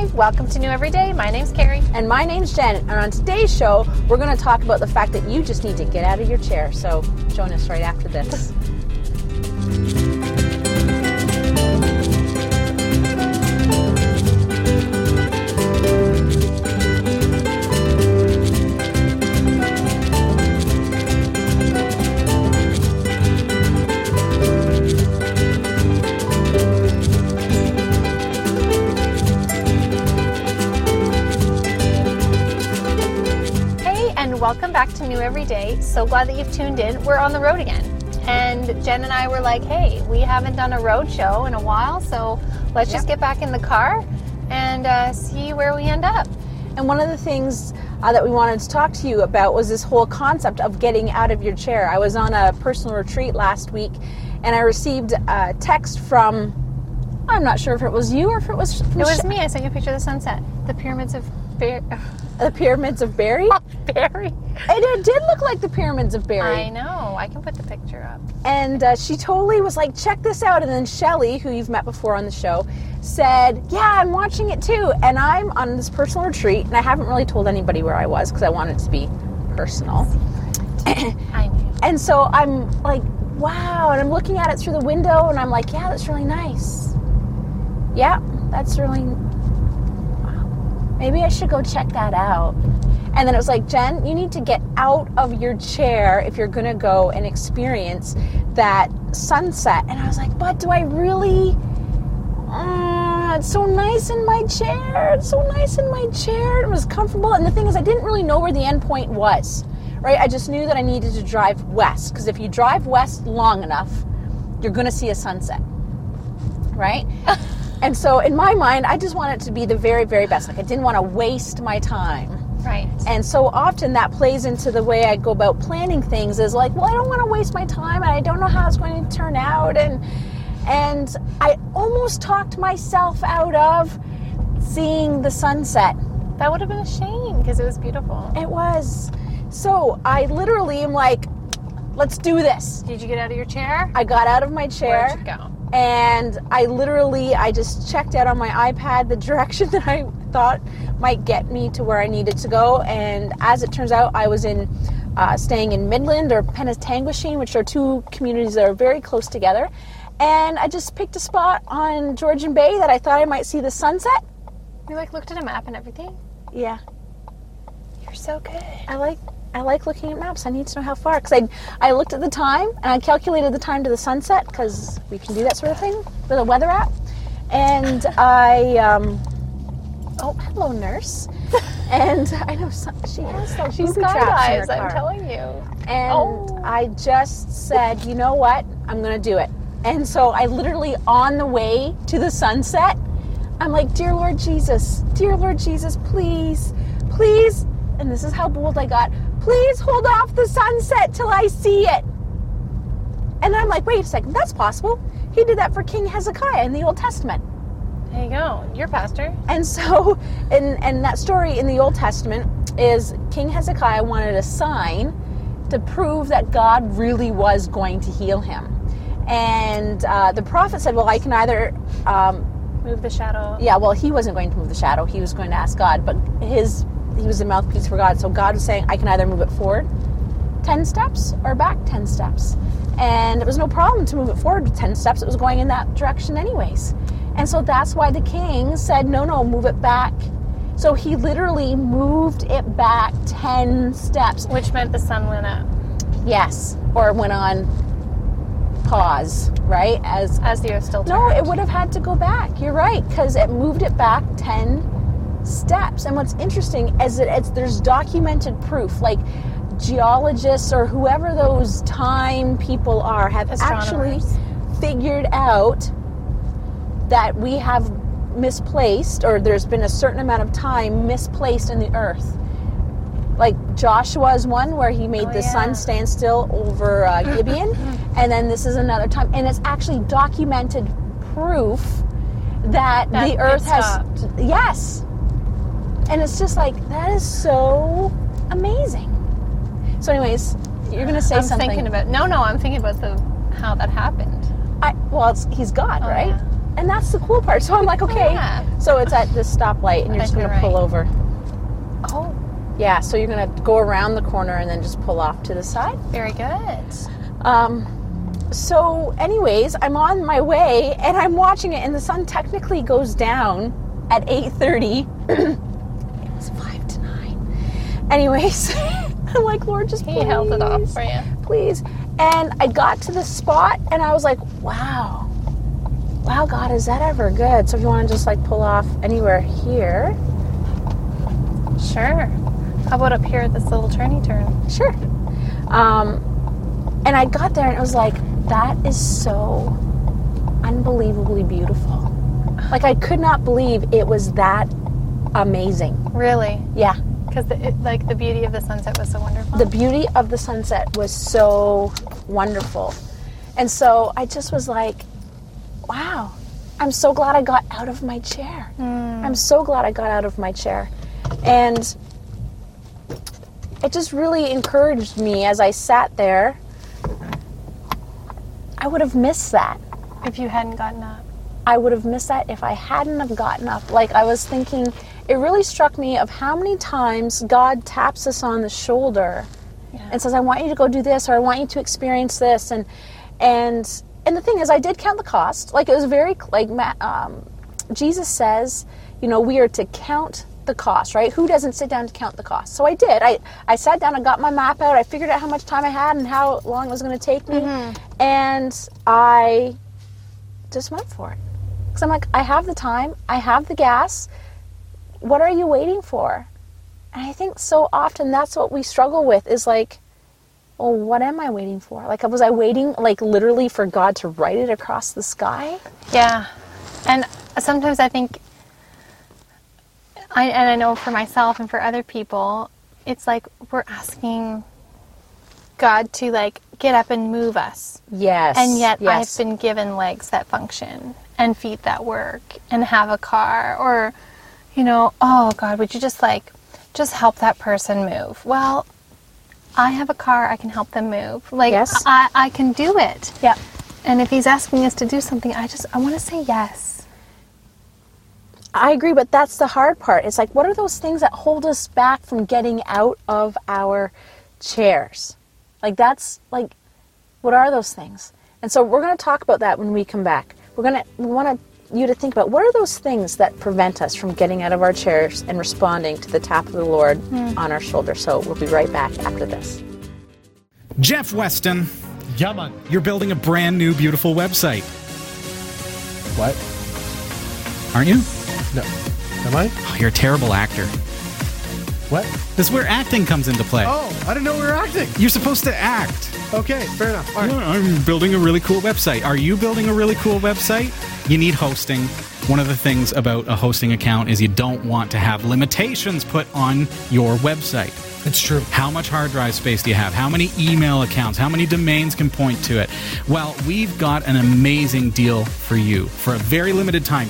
Hi, welcome to New Everyday. My name's Carrie. And my name's Jen. And on today's show, we're going to talk about the fact that you just need to get out of your chair. So join us right after this. Welcome back to New Everyday. So glad that you've tuned in. We're on the road again. And Jen and I were like, hey, we haven't done a road show in a while, so let's just get back in the car and see where we end up. And one of the things that we wanted to talk to you about was this whole concept of getting out of your chair. I was on a personal retreat last week, and I received a text from, I'm not sure if it was you or if it was... It was me. I sent you a picture of the sunset. The pyramids of... The pyramids of Barry? Barry. It did look like the pyramids of Barry. I know. I can put the picture up. And she totally was like, check this out. And then Shelly, who you've met before on the show, said, yeah, I'm watching it too. And I'm on this personal retreat, and I haven't really told anybody where I was because I wanted it to be personal. I knew. And so I'm like, wow. And I'm looking at it through the window, and I'm like, yeah, that's really nice. Yeah, that's really... Maybe I should go check that out. And then it was like, Jen, you need to get out of your chair if you're going to go and experience that sunset. And I was like, but do I really? It's so nice in my chair. It's so nice in my chair. It was comfortable. And the thing is, I didn't really know where the end point was, right? I just knew that I needed to drive west. Because if you drive west long enough, you're going to see a sunset, right? And so in my mind, I just want it to be the very, very best. Like I didn't want to waste my time. Right. And so often that plays into the way I go about planning things is like, well, I don't want to waste my time and I don't know how it's going to turn out. And I almost talked myself out of seeing the sunset. That would have been a shame because it was beautiful. It was. So I literally am like, let's do this. Did you get out of your chair? I got out of my chair. Where'd you go? And I just checked out on my iPad the direction that I thought might get me to where I needed to go. And as it turns out, I was staying in Midland or Penetanguishene, which are two communities that are very close together. And I just picked a spot on Georgian Bay that I thought I might see the sunset. You looked at a map and everything? Yeah. You're so good. I like looking at maps. I need to know how far. Because I looked at the time, and I calculated the time to the sunset, because we can do that sort of thing with a weather app. And oh, hello, nurse. And I know she has those She's booby got traps in eyes, her car. I'm telling you. And I just said, you know what? I'm going to do it. And so I literally, on the way to the sunset, I'm like, dear Lord Jesus, please, please. And this is how bold I got. Please hold off the sunset till I see it. And I'm like, wait a second, that's possible. He did that for King Hezekiah in the Old Testament. There you go. You're a pastor. And so, and that story in the Old Testament is King Hezekiah wanted a sign to prove that God really was going to heal him. And the prophet said, well, I can either... move the shadow. Yeah, well, he wasn't going to move the shadow. He was going to ask God, but he was a mouthpiece for God. So God was saying, I can either move it forward 10 steps or back 10 steps. And it was no problem to move it forward 10 steps. It was going in that direction anyways. And so that's why the king said, no, move it back. So he literally moved it back 10 steps. Which meant the sun went up. Yes. Or it went on pause, right? As the earth still turned. No, it would have had to go back. You're right, because it moved it back 10 steps. And what's interesting is that there's documented proof, like geologists or whoever those time people are have actually figured out that we have misplaced, or there's been a certain amount of time misplaced in the earth. Like Joshua's one where he made the sun stand still over Gibeon, and then this is another time, and it's actually documented proof that the earth has stopped. Yes. And it's just like, that is so amazing. So anyways, you're going to say something. I'm thinking about how that happened. He's God, right? Yeah. And that's the cool part. So I'm like, okay. Yeah. So it's at this stoplight, and you're just going to pull over. Oh. Yeah, so you're going to go around the corner and then just pull off to the side. Very good. So anyways, I'm on my way, and I'm watching it, and the sun technically goes down at 8:30. It's 5 to 9. Anyways, I'm like, Lord, just please. He held it off for you. Please. And I got to the spot, and I was like, wow, God, is that ever good? So if you want to just like pull off anywhere here. Sure. How about up here at this little turny turn? Sure. And I got there, and it was like, that is so unbelievably beautiful. Like, I could not believe it was that amazing. Really? Yeah. Because the beauty of the sunset was so wonderful. The beauty of the sunset was so wonderful. And so I just was like, wow, I'm so glad I got out of my chair. I'm so glad I got out of my chair. And it just really encouraged me as I sat there. I would have missed that. If you hadn't gotten up. I would have missed that if I hadn't have gotten up. Like, I was thinking, it really struck me of how many times God taps us on the shoulder and says, I want you to go do this, or I want you to experience this. And the thing is, I did count the cost. Like, it was very, like, Jesus says, you know, we are to count the cost, right? Who doesn't sit down to count the cost? So I did. I sat down, I got my map out, I figured out how much time I had and how long it was going to take me, and I just went for it. Because I'm like, I have the time, I have the gas, what are you waiting for? And I think so often that's what we struggle with, is like, well, what am I waiting for? Like, was I waiting, like, literally for God to write it across the sky? Yeah. And sometimes I think, I know for myself and for other people, it's like we're asking God to, like, get up and move us. Yes. And yet I've been given legs that function and feet that work and have a car, or, you know, oh God, would you just help that person move? Well, I have a car, I can help them move. Like, yes. I can do it. Yeah. And if he's asking us to do something, I want to say yes. I agree, but that's the hard part. It's like, what are those things that hold us back from getting out of our chairs? Like, that's, like, what are those things? And so we're going to talk about that when we come back. We want you to think about, what are those things that prevent us from getting out of our chairs and responding to the tap of the Lord on our shoulder. So we'll be right back after this. Jeff Weston. Yeah, man. You're building a brand new, beautiful website. What? Aren't you? No. Am I? Oh, you're a terrible actor. What? This is where acting comes into play. Oh, I didn't know we were acting. You're supposed to act. Okay, fair enough. All right. Yeah, I'm building a really cool website. Are you building a really cool website? You need hosting. One of the things about a hosting account is you don't want to have limitations put on your website. It's true. How much hard drive space do you have? How many email accounts? How many domains can point to it? Well, we've got an amazing deal for you. For a very limited time,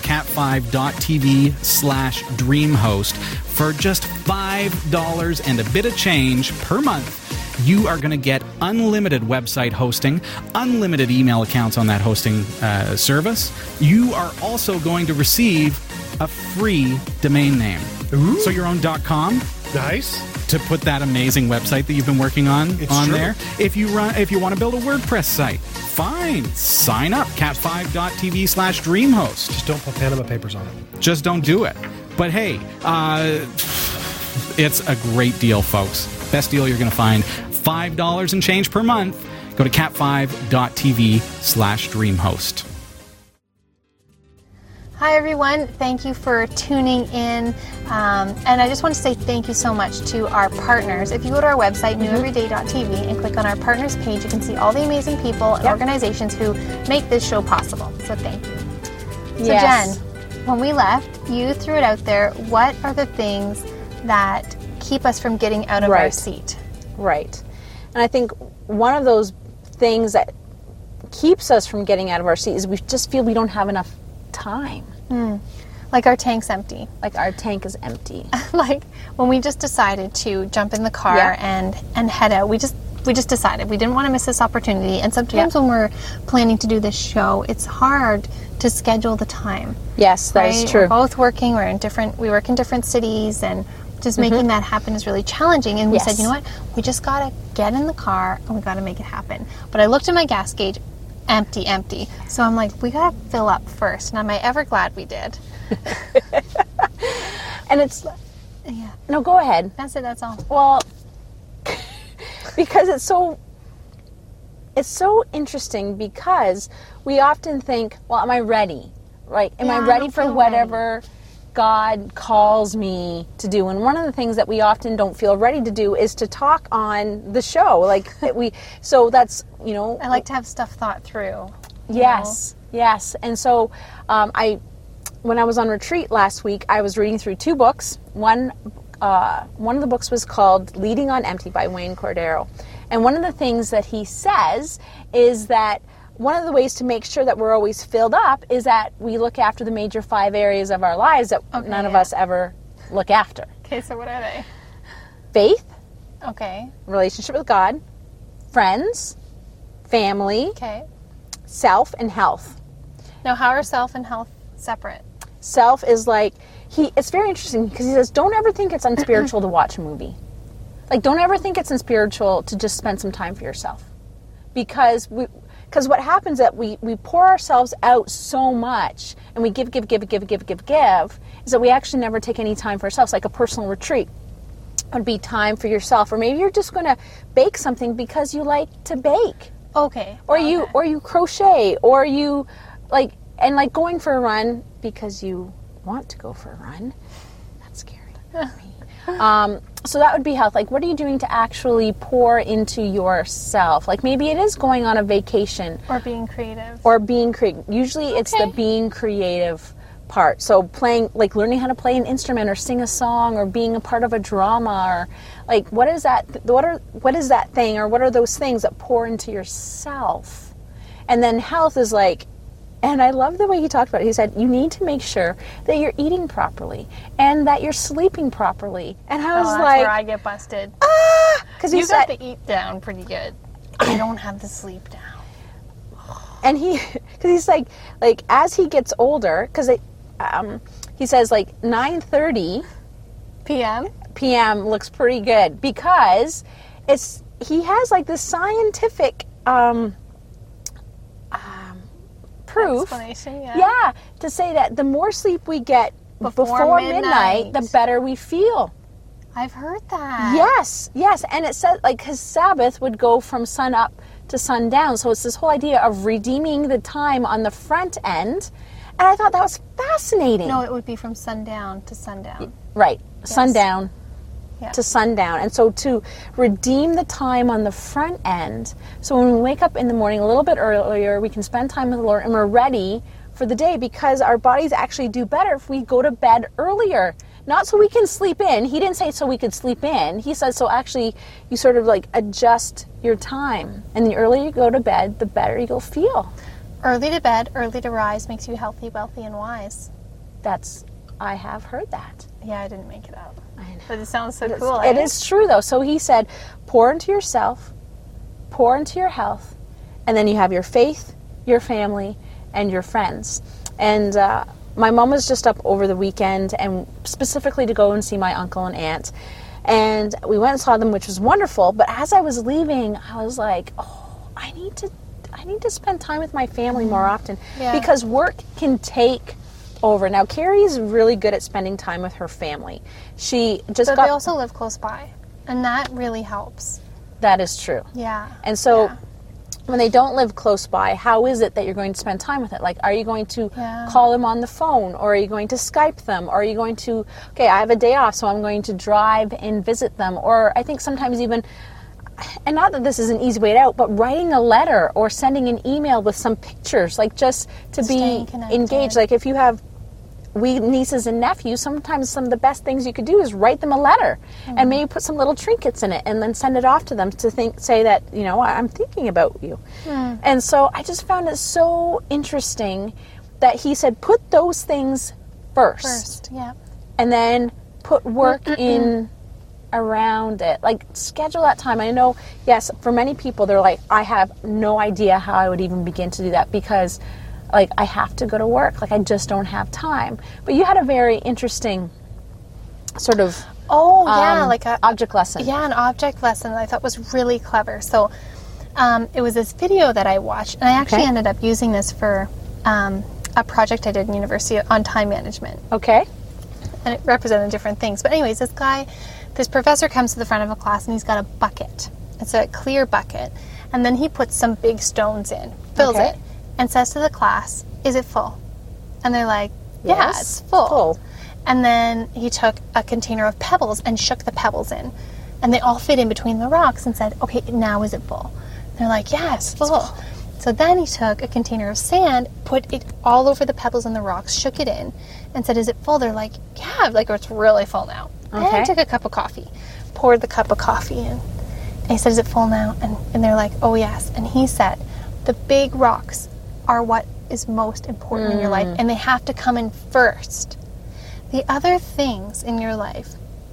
cat5.tv/dreamhost. For just $5 and a bit of change per month, you are going to get unlimited website hosting, unlimited email accounts on that hosting service. You are also going to receive a free domain name. Ooh. So your own .com. Nice. To put that amazing website that you've been working on It's on true. there. If you want to build a WordPress site, fine. Sign up, cat5.tv/dreamhost. Just don't put Panama Papers on it. Just don't do it. But hey, it's a great deal, folks. Best deal you're going to find. $5 and change per month. Go to cat5.tv/dreamhost. Hi everyone, thank you for tuning in, and I just want to say thank you so much to our partners. If you go to our website, neweveryday.tv, and click on our partners page, you can see all the amazing people and organizations who make this show possible, so thank you. So Yes. Jen, when we left, you threw it out there, what are the things that keep us from getting out of our Right. seat? Right. And I think one of those things that keeps us from getting out of our seat is we just feel we don't have enough time. Like our tank's empty. Like our tank is empty. Like when we just decided to jump in the car Yeah. and head out, we just we just decided we didn't want to miss this opportunity. And sometimes when we're planning to do this show, it's hard to schedule the time. Yes, that is true. We're both working. We work in different cities, and just making that happen is really challenging. And we said, you know what? We just got to get in the car and we got to make it happen. But I looked at my gas gauge, empty. So I'm like, we got to fill up first. And am I ever glad we did? And it's... Yeah. No, go ahead. That's it. That's all. Well, because it's so interesting, because we often think, well, am I ready? Right? Am I ready for whatever God calls me to do? And one of the things that we often don't feel ready to do is to talk on the show. So that's, I like to have stuff thought through. Yes. And so when I was on retreat last week, I was reading through 2 books. One of the books was called Leading on Empty by Wayne Cordero. And one of the things that he says is that one of the ways to make sure that we're always filled up is that we look after the major 5 areas of our lives that none of us ever look after. Okay, so what are they? Faith. Okay. Relationship with God. Friends. Family. Okay. Self and health. Now, how are self and health separate? Self is like, it's very interesting because he says, don't ever think it's unspiritual to watch a movie. Like, don't ever think it's unspiritual to just spend some time for yourself. Because what happens is that we pour ourselves out so much and we give, is that we actually never take any time for ourselves. Like a personal retreat would be time for yourself. Or maybe you're just going to bake something because you like to bake. Okay. Or you crochet, or you going for a run because you want to go for a run. That's scary. So that would be health. Like, what are you doing to actually pour into yourself? Like, maybe it is going on a vacation. Or being creative. Usually it's the being creative part. So learning how to play an instrument or sing a song or being a part of a drama, or like, what is that? What is that thing, or what are those things that pour into yourself? And then health is like, and I love the way he talked about it. He said, you need to make sure that you're eating properly and that you're sleeping properly. And I was that's like... where I get busted. Because you got the eat down pretty good. I don't have the sleep down. And he's like as he gets older, because he says 9:30 p.m. looks pretty good, because he has this scientific... proof, to say that the more sleep we get before midnight, the better we feel. I've heard that. Yes, and it said his Sabbath would go from sun up to sundown, so it's this whole idea of redeeming the time on the front end, and I thought that was fascinating. No, it would be from sundown to sundown. Right, yes. Sundown to sundown. And so to redeem the time on the front end, so when we wake up in the morning a little bit earlier, we can spend time with the Lord and we're ready for the day, because our bodies actually do better if we go to bed earlier. Not so we can sleep in. He didn't say so we could sleep in. He said so actually you sort of adjust your time. And the earlier you go to bed, the better you'll feel. Early to bed, early to rise makes you healthy, wealthy, and wise. I have heard that. Yeah, I didn't make it up. I know. But it sounds so cool. It is true, though. So he said, pour into yourself, pour into your health, and then you have your faith, your family, and your friends. And my mom was just up over the weekend, and specifically to go and see my uncle and aunt. And we went and saw them, which was wonderful. But as I was leaving, I was like, I need to spend time with my family more often, because work can take over. Now, Carrie is really good at spending time with her family. They also live close by, and that really helps. That is true. Yeah. And so when they don't live close by, how is it that you're going to spend time with it? Are you going to call them on the phone, or are you going to Skype them, or are you going to, I have a day off, so I'm going to drive and visit them? Or I think sometimes even, and not that this is an easy way out, but writing a letter or sending an email with some pictures, just to be engaged. If you have nieces and nephews, sometimes some of the best things you could do is write them a letter and maybe put some little trinkets in it and then send it off to them to say that, I'm thinking about you. And so I just found it so interesting that he said, put those things first. Yeah. And then put work in around it. Like, schedule that time. I know, yes, for many people, they're like, I have no idea how I would even begin to do that because, like, I have to go to work. Like, I just don't have time. But you had a very interesting sort of like a object lesson. Yeah, an object lesson that I thought was really clever. So it was this video that I watched, and I actually ended up using this for a project I did in university on time management. Okay. And it represented different things. But anyways, this professor comes to the front of a class, and he's got a bucket. It's a clear bucket. And then he puts some big stones in, fills it, and says to the class, is it full? And they're like, yeah, it's full. And then he took a container of pebbles and shook the pebbles in. And they all fit in between the rocks and said, okay, now is it full? And they're like, yeah, it's full. So then he took a container of sand, put it all over the pebbles and the rocks, shook it in, and said, is it full? They're like, yeah, like it's really full now. Okay. Then took a cup of coffee, poured the cup of coffee in. And he said, is it full now? And they're like, oh, yes. And he said, the big rocks are what is most important in your life, and they have to come in first. The other things in your life,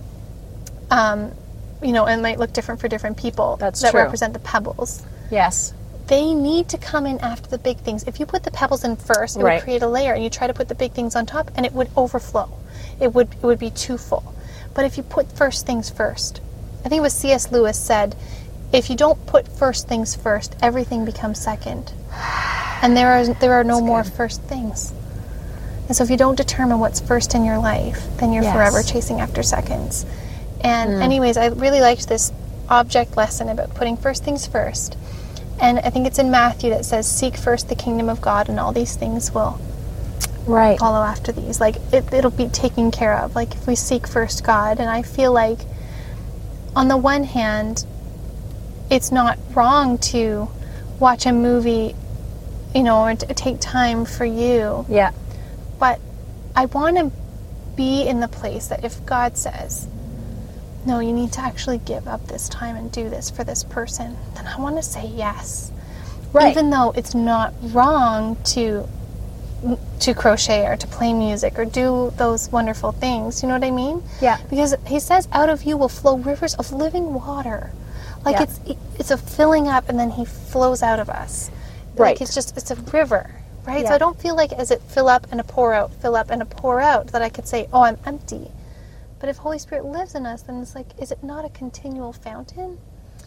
it might look different for different people. That's that true. Represent the pebbles. Yes. They need to come in after the big things. If you put the pebbles in first, it would create a layer, and you try to put the big things on top, and it would overflow. It would be too full. But if you put first things first, I think it was C.S. Lewis said, if you don't put first things first, everything becomes second. And there are no more first things. And so if you don't determine what's first in your life, then you're forever chasing after seconds. And anyways, I really liked this object lesson about putting first things first. And I think it's in Matthew that says, seek first the kingdom of God, and all these things will follow after these. Like, it'll be taken care of. Like, if we seek first God. And I feel like, on the one hand, it's not wrong to watch a movie, or to take time for you. Yeah. But I want to be in the place that if God says, no, you need to actually give up this time and do this for this person, then I want to say yes. Right. Even though it's not wrong to crochet or to play music or do those wonderful things. You know what I mean? Yeah. Because he says, out of you will flow rivers of living water. Like it's a filling up, and then he flows out of us. Right. Like it's a river. Right? Yeah. So I don't feel like as it fill up and a pour out, that I could say, oh, I'm empty. But if Holy Spirit lives in us, then it's like, is it not a continual fountain?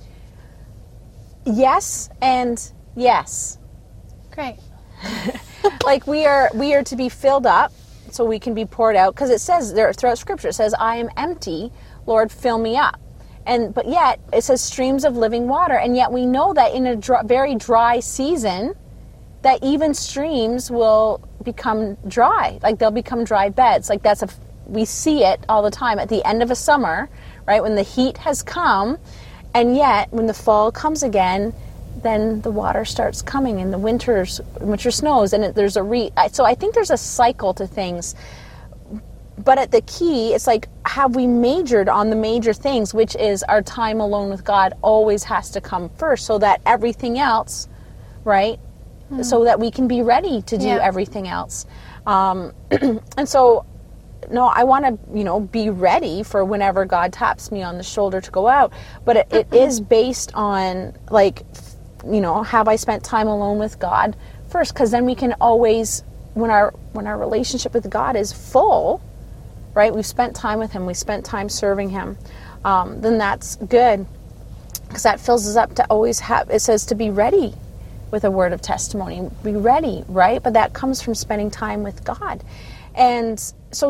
Yes and yes. Great. Like we are to be filled up so we can be poured out, because it says there throughout Scripture, it says, I am empty, Lord, fill me up. But yet it says streams of living water, and yet we know that in a very dry season, that even streams will become dry. Like, they'll become dry beds. Like, we see it all the time at the end of a summer, right? When the heat has come, and yet when the fall comes again, then the water starts coming, and the winter snows, and there's so I think there's a cycle to things. But at the key, it's like, have we majored on the major things, which is our time alone with God always has to come first, so that everything else, right? So that we can be ready to do everything else. And so, no, I want to, be ready for whenever God taps me on the shoulder to go out. But it is based on, like, have I spent time alone with God first? Because then we can always, when our relationship with God is full, right? We've spent time with Him. We spent time serving Him. Then that's good, because that fills us up to always have. It says to be ready with a word of testimony. Be ready, right? But that comes from spending time with God. And so,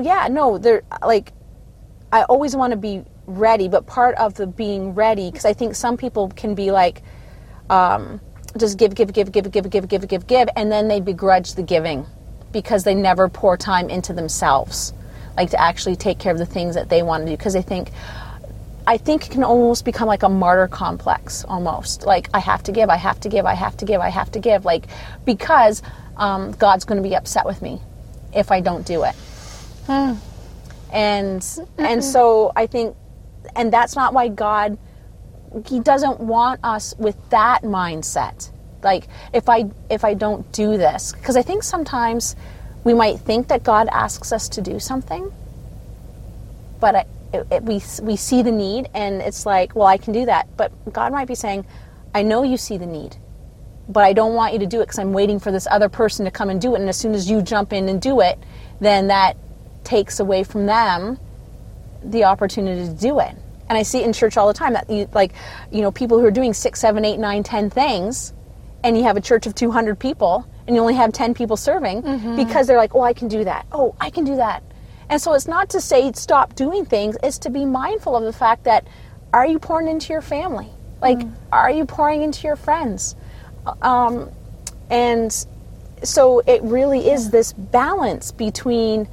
I always want to be ready, but part of the being ready, because I think some people can be like, just give, and then they begrudge the giving because they never pour time into themselves, like to actually take care of the things that they want to do, because I think it can almost become like a martyr complex, almost. Like, I have to give, like, because God's going to be upset with me if I don't do it. And so I think, and that's not why God, He doesn't want us with that mindset. Like, if I don't do this, because I think sometimes we might think that God asks us to do something, but we see the need, and it's like, well, I can do that. But God might be saying, I know you see the need, but I don't want you to do it because I'm waiting for this other person to come and do it. And as soon as you jump in and do it, then that takes away from them the opportunity to do it. And I see it in church all the time that people who are doing 6, 7, 8, 9, 10 things, and you have a church of 200 people and you only have 10 people serving because they're like, oh, I can do that. Oh, I can do that. And so it's not to say stop doing things, it's to be mindful of the fact that, are you pouring into your family? Like, are you pouring into your friends? And so it really is this balance between,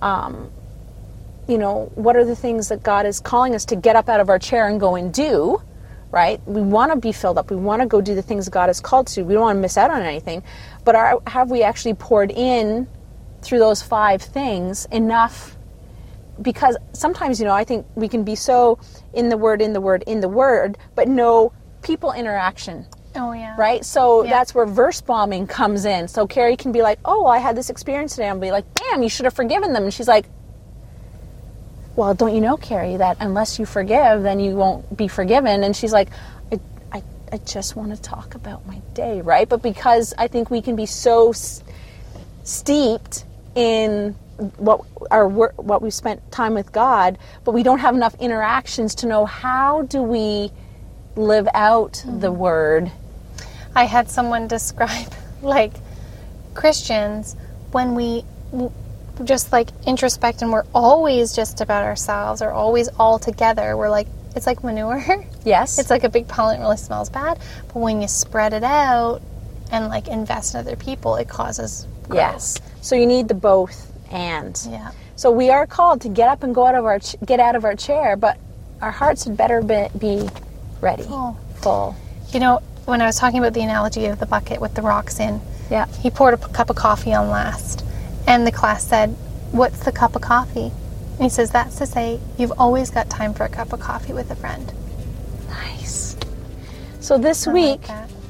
what are the things that God is calling us to get up out of our chair and go and do, right? We want to be filled up. We want to go do the things God has called to. We don't want to miss out on anything. But have we actually poured in through those 5 things enough? Because sometimes, I think we can be so in the word, but no people interaction. Oh, yeah. Right? So that's where verse bombing comes in. So Carrie can be like, oh, I had this experience today. I'll be like, damn, you should have forgiven them. And she's like, well, don't you know, Carrie, that unless you forgive, then you won't be forgiven. And she's like, I just want to talk about my day, right? But because I think we can be so steeped in what we spent time with God, but we don't have enough interactions to know how do we live out the word. I had someone describe like Christians, when we just like introspect and we're always just about ourselves or always all together, we're like, it's like manure. Yes. It's like a big pile and it really smells bad. But when you spread it out and like invest in other people, it causes growth. Yes. So you need the both and. Yeah. So we are called to get up and get out of our chair, but our hearts had better be ready, full. When I was talking about the analogy of the bucket with the rocks in, he poured a cup of coffee on last, and the class said, what's the cup of coffee? And he says, that's to say, you've always got time for a cup of coffee with a friend. Nice. So this week,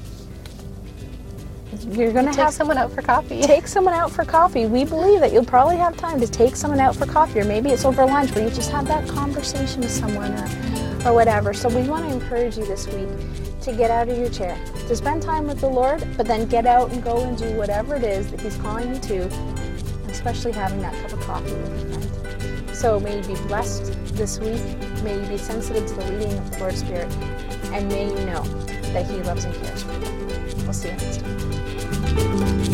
you're going to take someone out for coffee. Take someone out for coffee. We believe that you'll probably have time to take someone out for coffee, or maybe it's over lunch where you just have that conversation with someone or whatever. So we want to encourage you this week to get out of your chair, to spend time with the Lord, but then get out and go and do whatever it is that He's calling you to, especially having that cup of coffee with a friend. So may you be blessed this week. May you be sensitive to the leading of the Lord's Spirit, and may you know that He loves and cares for you. We'll see you next time.